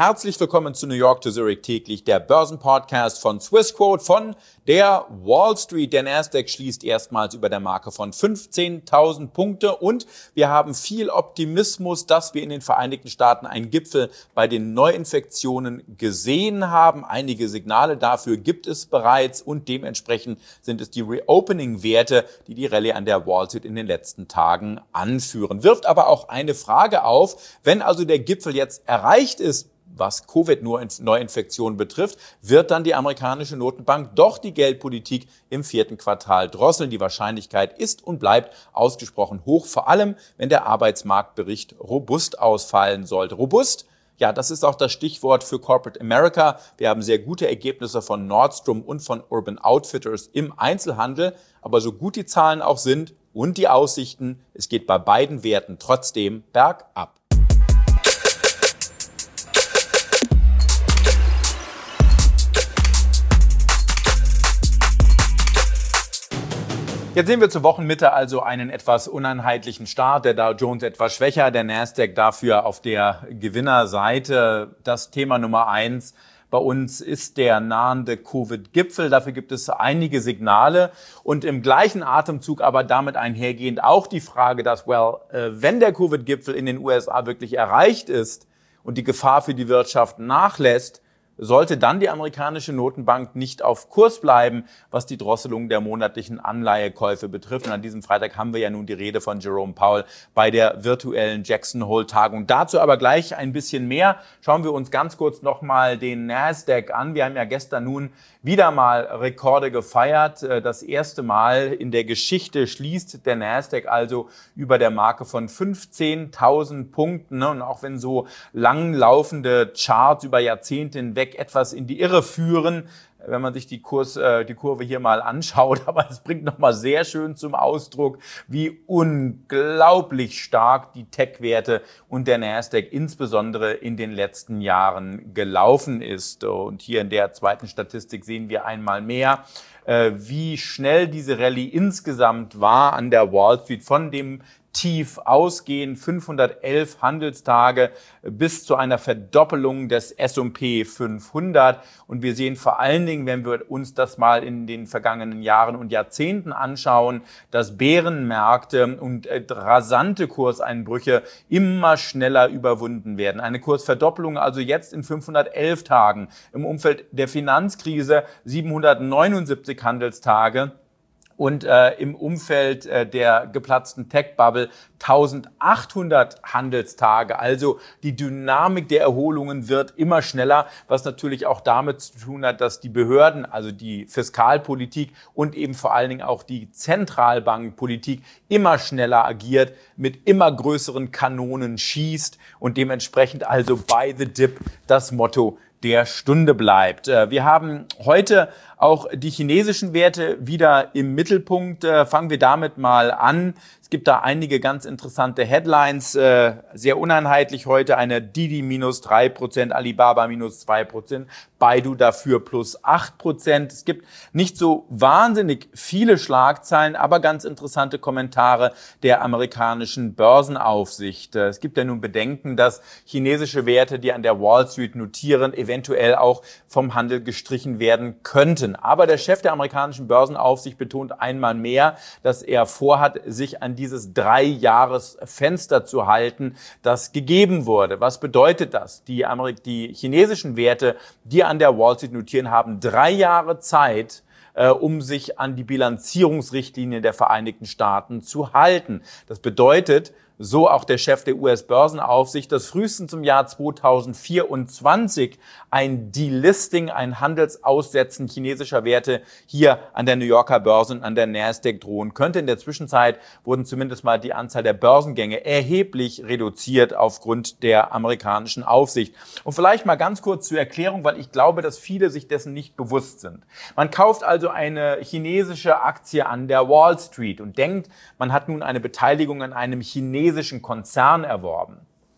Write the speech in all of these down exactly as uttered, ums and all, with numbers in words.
Herzlich willkommen zu New York to Zurich täglich, der Börsenpodcast von Swissquote von der Wall Street. Der Nasdaq schließt erstmals über der Marke von fünfzehntausend Punkte und wir haben viel Optimismus, dass wir in den Vereinigten Staaten einen Gipfel bei den Neuinfektionen gesehen haben. Einige Signale dafür gibt es bereits und dementsprechend sind es die Reopening-Werte, die die Rallye an der Wall Street in den letzten Tagen anführen. Wirft aber auch eine Frage auf, wenn also der Gipfel jetzt erreicht ist, was Covid-Neuinfektionen betrifft, wird dann die amerikanische Notenbank doch die Geldpolitik im vierten Quartal drosseln. Die Wahrscheinlichkeit ist und bleibt ausgesprochen hoch, vor allem wenn der Arbeitsmarktbericht robust ausfallen sollte. Robust? Ja, das ist auch das Stichwort für Corporate America. Wir haben sehr gute Ergebnisse von Nordstrom und von Urban Outfitters im Einzelhandel. Aber so gut die Zahlen auch sind und die Aussichten, es geht bei beiden Werten trotzdem bergab. Jetzt sehen wir zur Wochenmitte also einen etwas uneinheitlichen Start. Der Dow Jones etwas schwächer, der Nasdaq dafür auf der Gewinnerseite. Das Thema Nummer eins bei uns ist der nahende Covid-Gipfel. Dafür gibt es einige Signale und im gleichen Atemzug aber damit einhergehend auch die Frage, dass, well, wenn der Covid-Gipfel in den U S A wirklich erreicht ist und die Gefahr für die Wirtschaft nachlässt, sollte dann die amerikanische Notenbank nicht auf Kurs bleiben, was die Drosselung der monatlichen Anleihekäufe betrifft. Und an diesem Freitag haben wir ja nun die Rede von Jerome Powell bei der virtuellen Jackson Hole-Tagung. Dazu aber gleich ein bisschen mehr. Schauen wir uns ganz kurz nochmal den Nasdaq an. Wir haben ja gestern nun wieder mal Rekorde gefeiert. Das erste Mal in der Geschichte schließt der Nasdaq also über der Marke von fünfzehntausend Punkten. Und auch wenn so langlaufende Charts über Jahrzehnte hinweg etwas in die Irre führen, wenn man sich die, Kurs, äh, die Kurve hier mal anschaut. Aber es bringt nochmal sehr schön zum Ausdruck, wie unglaublich stark die Tech-Werte und der Nasdaq insbesondere in den letzten Jahren gelaufen ist. Und hier in der zweiten Statistik sehen wir einmal mehr, äh, wie schnell diese Rallye insgesamt war an der Wall Street von dem Tief ausgehen, fünfhundertelf Handelstage bis zu einer Verdoppelung des S und P fünfhundert. Und wir sehen vor allen Dingen, wenn wir uns das mal in den vergangenen Jahren und Jahrzehnten anschauen, dass Bärenmärkte und rasante Kurseinbrüche immer schneller überwunden werden. Eine Kursverdoppelung also jetzt in fünfhundertelf Tagen. Im Umfeld der Finanzkrise siebenhundertneunundsiebzig Handelstage. Und äh, im Umfeld äh, der geplatzten Tech-Bubble eintausendachthundert Handelstage. Also die Dynamik der Erholungen wird immer schneller, was natürlich auch damit zu tun hat, dass die Behörden, also die Fiskalpolitik und eben vor allen Dingen auch die Zentralbankpolitik immer schneller agiert, mit immer größeren Kanonen schießt und dementsprechend also by the dip das Motto der Stunde bleibt. Wir haben heute auch die chinesischen Werte wieder im Mittelpunkt. Fangen wir damit mal an. Es gibt da einige ganz interessante Headlines, sehr uneinheitlich heute. Eine Didi minus drei Prozent, Alibaba minus zwei Prozent, Baidu dafür plus acht Prozent. Es gibt nicht so wahnsinnig viele Schlagzeilen, aber ganz interessante Kommentare der amerikanischen Börsenaufsicht. Es gibt ja nun Bedenken, dass chinesische Werte, die an der Wall Street notieren, eventuell auch vom Handel gestrichen werden könnten. Aber der Chef der amerikanischen Börsenaufsicht betont einmal mehr, dass er vorhat, sich an dieses Drei-Jahres-Fenster zu halten, das gegeben wurde. Was bedeutet das? Die, Amerik- die chinesischen Werte, die an der Wall Street notieren, haben drei Jahre Zeit, äh, um sich an die Bilanzierungsrichtlinien der Vereinigten Staaten zu halten. Das bedeutet, so auch der Chef der U S-Börsenaufsicht, dass frühestens im Jahr zweitausendvierundzwanzig ein Delisting, ein Handelsaussetzen chinesischer Werte hier an der New Yorker Börse und an der Nasdaq drohen könnte. In der Zwischenzeit wurden zumindest mal die Anzahl der Börsengänge erheblich reduziert aufgrund der amerikanischen Aufsicht. Und vielleicht mal ganz kurz zur Erklärung, weil ich glaube, dass viele sich dessen nicht bewusst sind. Man kauft also eine chinesische Aktie an der Wall Street und denkt, man hat nun eine Beteiligung an einem chinesischen Konzern erworben.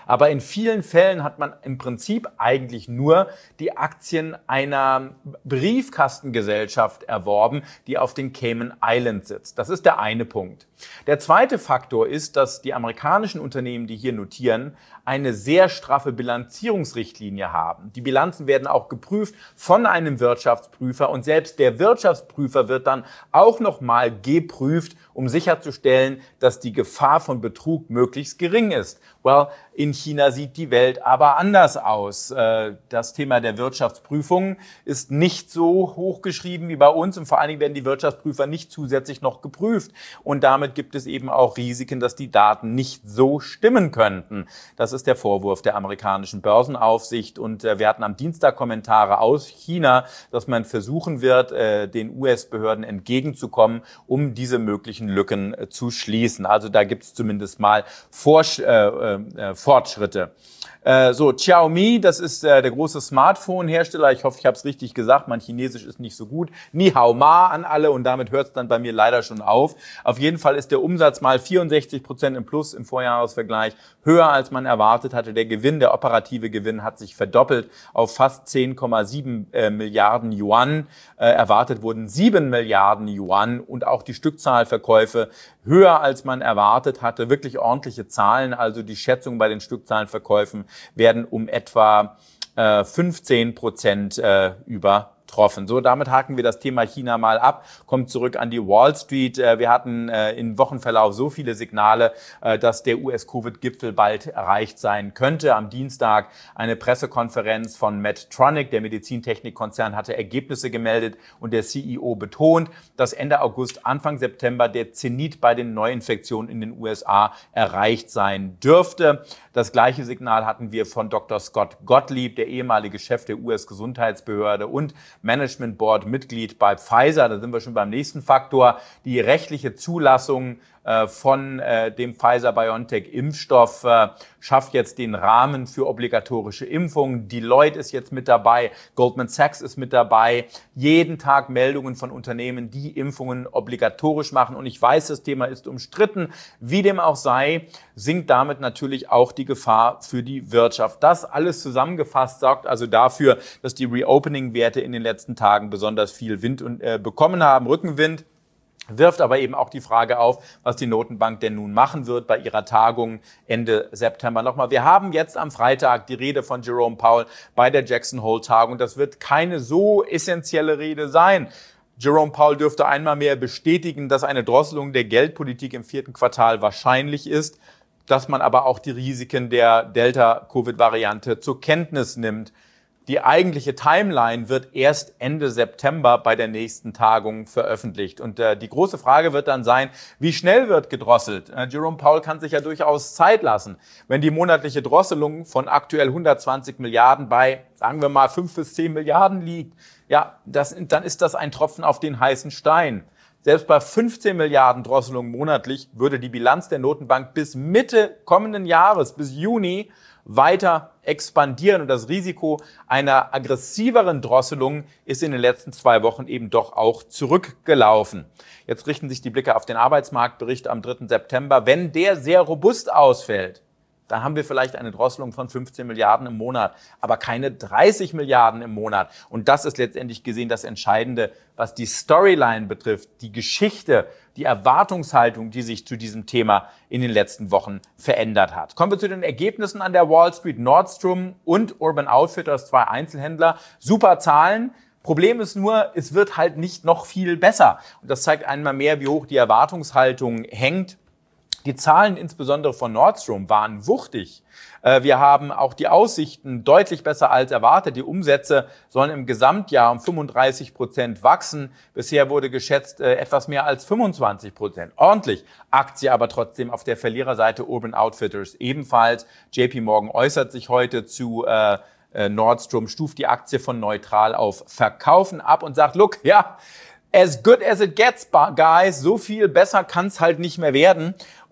Aber in vielen Fällen hat man im Prinzip eigentlich nur die Aktien einer Briefkastengesellschaft erworben, die auf den Cayman Islands sitzt. Das ist der eine Punkt. Der zweite Faktor ist, dass die amerikanischen Unternehmen, die hier notieren, eine sehr straffe Bilanzierungsrichtlinie haben. Die Bilanzen werden auch geprüft von einem Wirtschaftsprüfer und selbst der Wirtschaftsprüfer wird dann auch nochmal geprüft, um sicherzustellen, dass die Gefahr von Betrug möglichst gering ist. Well, in China sieht die Welt aber anders aus. Das Thema der Wirtschaftsprüfung ist nicht so hochgeschrieben wie bei uns und vor allen Dingen werden die Wirtschaftsprüfer nicht zusätzlich noch geprüft. Und damit gibt es eben auch Risiken, dass die Daten nicht so stimmen könnten. Das ist der Vorwurf der amerikanischen Börsenaufsicht. Und wir hatten am Dienstag Kommentare aus China, dass man versuchen wird, den U S-Behörden entgegenzukommen, um diese möglichen Lücken zu schließen. Also da gibt es zumindest mal Forsch- äh, äh, Fortschritte. Äh, so, Xiaomi, das ist äh, der große Smartphone-Hersteller. Ich hoffe, ich habe es richtig gesagt. Mein Chinesisch ist nicht so gut. Ni hao ma an alle und damit hört es dann bei mir leider schon auf. Auf jeden Fall ist der Umsatz mal vierundsechzig Prozent im Plus im Vorjahresvergleich höher, als man erwartet hatte. Der Gewinn, der operative Gewinn hat sich verdoppelt auf fast zehn Komma sieben äh, Milliarden Yuan. Äh, erwartet wurden sieben Milliarden Yuan und auch die Stückzahlverkäufe höher, als man erwartet hatte. Wirklich ordentliche Zahlen. Also die Schätzung bei den Stückzahlenverkäufen werden um etwa äh, fünfzehn Prozent äh, übertroffen. So, damit haken wir das Thema China mal ab, kommen zurück an die Wall Street. Äh, wir hatten äh, im Wochenverlauf so viele Signale, äh, dass der U S-Covid-Gipfel bald erreicht sein könnte. Am Dienstag eine Pressekonferenz von Medtronic, der Medizintechnikkonzern, hatte Ergebnisse gemeldet und der C E O betont, dass Ende August, Anfang September der Zenit bei den Neuinfektionen in den U S A erreicht sein dürfte. Das gleiche Signal hatten wir von Doktor Scott Gottlieb, der ehemalige Chef der U S-Gesundheitsbehörde und Management Board Mitglied bei Pfizer. Da sind wir schon beim nächsten Faktor. Die rechtliche Zulassung äh, von äh, dem Pfizer-BioNTech-Impfstoff äh, schafft jetzt den Rahmen für obligatorische Impfungen. Deloitte ist jetzt mit dabei, Goldman Sachs ist mit dabei. Jeden Tag Meldungen von Unternehmen, die Impfungen obligatorisch machen. Und ich weiß, das Thema ist umstritten. Wie dem auch sei, sinkt damit natürlich auch die Gefahr für die Wirtschaft. Das alles zusammengefasst sorgt also dafür, dass die Reopening-Werte in den letzten Tagen besonders viel Wind und, äh, bekommen haben, Rückenwind. Wirft aber eben auch die Frage auf, was die Notenbank denn nun machen wird bei ihrer Tagung Ende September. Nochmal, wir haben jetzt am Freitag die Rede von Jerome Powell bei der Jackson Hole-Tagung. Das wird keine so essentielle Rede sein. Jerome Powell dürfte einmal mehr bestätigen, dass eine Drosselung der Geldpolitik im vierten Quartal wahrscheinlich ist, dass man aber auch die Risiken der Delta-Covid-Variante zur Kenntnis nimmt. Die eigentliche Timeline wird erst Ende September bei der nächsten Tagung veröffentlicht. Und äh, die große Frage wird dann sein, wie schnell wird gedrosselt? Äh, Jerome Powell kann sich ja durchaus Zeit lassen. Wenn die monatliche Drosselung von aktuell hundertzwanzig Milliarden bei, sagen wir mal, fünf bis zehn Milliarden liegt, ja, das, dann ist das ein Tropfen auf den heißen Stein. Selbst bei fünfzehn Milliarden Drosselungen monatlich würde die Bilanz der Notenbank bis Mitte kommenden Jahres, bis Juni, weiter expandieren. Und das Risiko einer aggressiveren Drosselung ist in den letzten zwei Wochen eben doch auch zurückgelaufen. Jetzt richten sich die Blicke auf den Arbeitsmarktbericht am dritten September. Wenn der sehr robust ausfällt, dann haben wir vielleicht eine Drosselung von fünfzehn Milliarden im Monat, aber keine dreißig Milliarden im Monat. Und das ist letztendlich gesehen das Entscheidende, was die Storyline betrifft, die Geschichte, die Erwartungshaltung, die sich zu diesem Thema in den letzten Wochen verändert hat. Kommen wir zu den Ergebnissen an der Wall Street. Nordstrom und Urban Outfitters, zwei Einzelhändler, super Zahlen. Problem ist nur, es wird halt nicht noch viel besser. Und das zeigt einmal mehr, wie hoch die Erwartungshaltung hängt. Die Zahlen insbesondere von Nordstrom waren wuchtig. Wir haben auch die Aussichten deutlich besser als erwartet. Die Umsätze sollen im Gesamtjahr um fünfunddreißig Prozent wachsen. Bisher wurde geschätzt etwas mehr als fünfundzwanzig Prozent. Ordentlich. Aktie aber trotzdem auf der Verliererseite Urban Outfitters ebenfalls. J P Morgan äußert sich heute zu äh, Nordstrom, stuft die Aktie von neutral auf Verkaufen ab und sagt, look, ja, as good as it gets, guys, so viel besser kann es halt nicht mehr werden.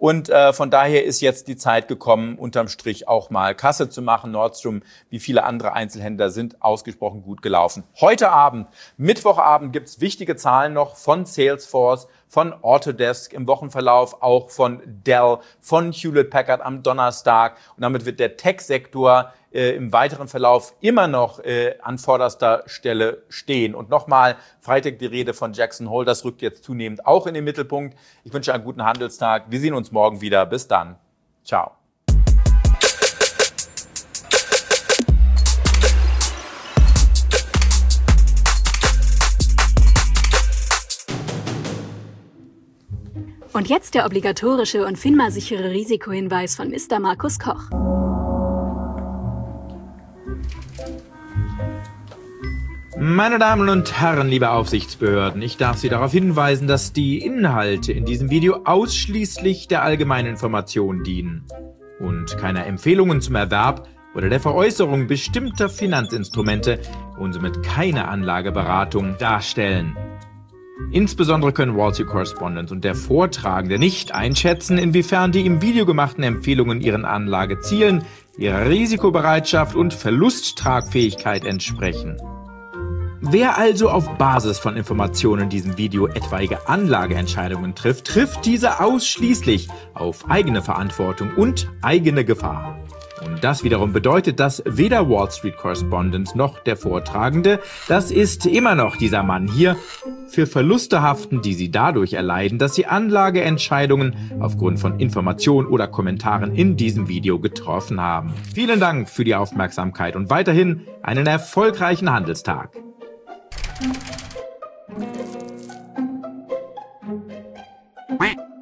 Und äh, von daher ist jetzt die Zeit gekommen, unterm Strich auch mal Kasse zu machen. Nordstrom, wie viele andere Einzelhändler, sind ausgesprochen gut gelaufen. Heute Abend, Mittwochabend, gibt's wichtige Zahlen noch von Salesforce, von Autodesk im Wochenverlauf, auch von Dell, von Hewlett-Packard am Donnerstag. Und damit wird der Tech-Sektor äh, im weiteren Verlauf immer noch äh, an vorderster Stelle stehen. Und nochmal, Freitag die Rede von Jackson Hole, das rückt jetzt zunehmend auch in den Mittelpunkt. Ich wünsche einen guten Handelstag. Wir sehen uns morgen wieder. Bis dann. Ciao. Und jetzt der obligatorische und FINMA-sichere Risikohinweis von Mister Markus Koch. Meine Damen und Herren, liebe Aufsichtsbehörden, ich darf Sie darauf hinweisen, dass die Inhalte in diesem Video ausschließlich der allgemeinen Information dienen und keine Empfehlungen zum Erwerb oder der Veräußerung bestimmter Finanzinstrumente und somit keine Anlageberatung darstellen. Insbesondere können Wall Street Correspondent und der Vortragende nicht einschätzen, inwiefern die im Video gemachten Empfehlungen ihren Anlagezielen, ihrer Risikobereitschaft und Verlusttragfähigkeit entsprechen. Wer also auf Basis von Informationen in diesem Video etwaige Anlageentscheidungen trifft, trifft diese ausschließlich auf eigene Verantwortung und eigene Gefahr. Und das wiederum bedeutet, dass weder Wall Street Correspondent noch der Vortragende, das ist immer noch dieser Mann hier, für Verluste haften, die sie dadurch erleiden, dass sie Anlageentscheidungen aufgrund von Informationen oder Kommentaren in diesem Video getroffen haben. Vielen Dank für die Aufmerksamkeit und weiterhin einen erfolgreichen Handelstag. Quack.